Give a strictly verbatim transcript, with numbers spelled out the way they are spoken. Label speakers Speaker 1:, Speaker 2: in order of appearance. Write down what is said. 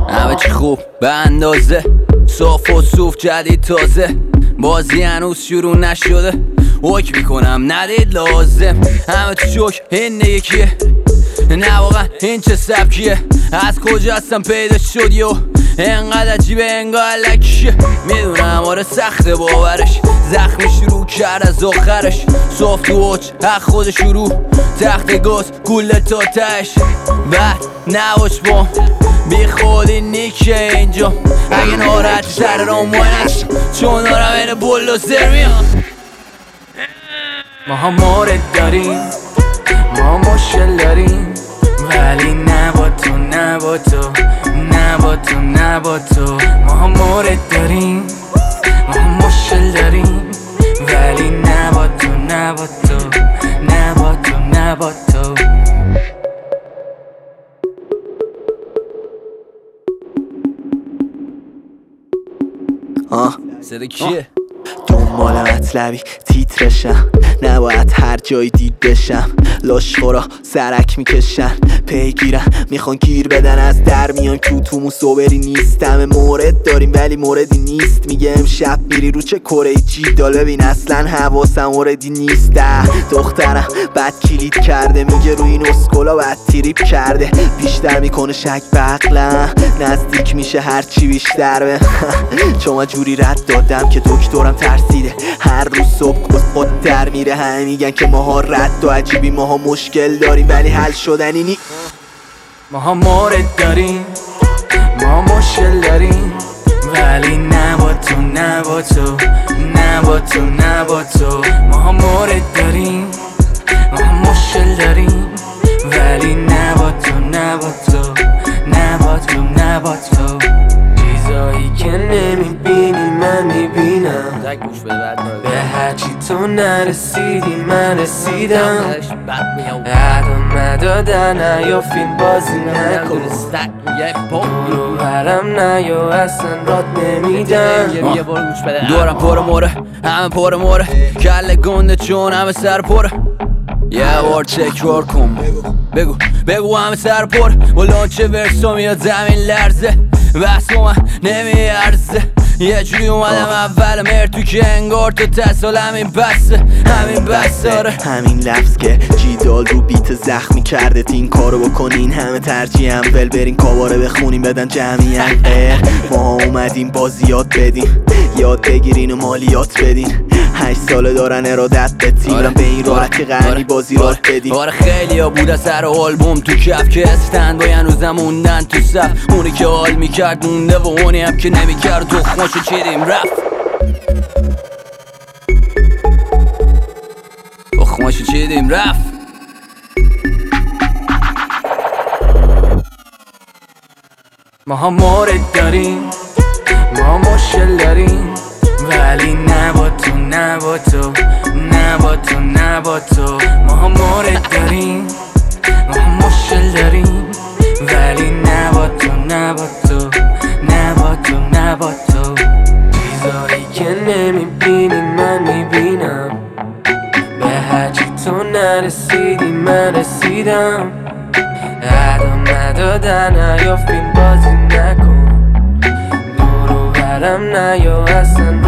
Speaker 1: همه چی خوب به اندازه، صاف و صوف جدید تازه، بازی هنوز شروع نشده، حکم میکنم ندید لازم. همه تو شوک این یکیه، نه واقعا این چه سبکیه، از کجا هستم پیدا شد یو انقدر عجیبه انگار لکیه. میدونم آره سخته باورش، زخمی شروع کرد از آخرش، صاف تو اوج حق خود شروع، تخت گاز کوله تا تش، بعد نباش بام بی خودی نیکه اینجا، اگه ناراحتی سر رام باینش چون دارم این بلوزر میام. ما هم مورد داریم، ما مشکل داریم، ولی نه با تو نه با تو نه با تو نه با تو. ما هم مورد داریم، ما هم مشکل داریم، ولی نه با تو نه با تو نه با تو نه با تو.
Speaker 2: آه
Speaker 1: صدا کیه؟
Speaker 2: دنبال مطلبی تیترشم، نباید هر جایی دید بشم، لاشخورا سرک میکشن پیگیرن، میخوان گیر بدن از در میان تو تو صبری نیستم. مورد داریم ولی موردی نیست، میگه امشب میری رو چه کره جیدال، ببین اصلا حواسم موردی نیست. ده دخترم بد کلید کرده، میگه روی این اسکولا بد تریپ کرده، بیشتر میکنه شک به عقلم، نزدیک میشه هرچی بیشتر به چون من جوری رد دادم که دکترم ترسیده، هر روز صبح خود در میره. همه میگن که ماها رد و عجیبی، ماها مشکل داریم ولی حل شدنی نی.
Speaker 1: ما هم مورد داریم، ما مشکل داریم، ولی نه با تو نه با تو نه با تو نه با تو. ما هم مورد داریم، ما هم مشکل داریم، ولی نه با تو نه با تو نه با تو نه با تو. چیزایی که نمیبینی من میبینم، به هرچی تو نرسیدی من رسیدم، عدم ندادن نیا فیلم بازی نکن، دورو برم نیا اصلا راد نمیدم. دورم پر موره همه پر موره، کل گنده چون همه سر پره، یه بار تکرار کن بگو بگو همه سر پر، با لانچه ورسا میاد زمین لرزه، بس با من نمیارزه، یه جوری اومدم اول مر تو که انگار تو تصال همین بسه همین بسه. آره
Speaker 2: همین لفظ که جیدال رو بیت زخمی کرده، این کارو بکنین همه ترجیح هم ول برین کاباره بخونیم بدن جمعیت. ما اومدیم بازی یاد بدیم، یاد بگیرین و مالیات بدین، هشت ساله دارن ارادت به تیمم، به این راحتی قرنی بازی را بدین.
Speaker 1: آره خیلی ها بود از سر آلبوم تو کف که استند با هنوزم موندن تو صف، اونی که حال میکرد مونده و اونی هم که نمیکرد تخماشو چیدیم رفت، تخماشو چیدیم رفت. ما هم مورد داریم، ما مشکل داریم، ولی نه با تو نه با تو نه با تو نه با تو. ما هم مورد داریم، ما هم مشکل داریم، ولی نه با تو نه با تو نه با تو نه با تو. چیزایی که نمیبینی من میبینم، به هرچی تو نرسیدی من رسیدم، عدم ندادن نیا فیلم بازی نکن، دورو برم نیا اصلا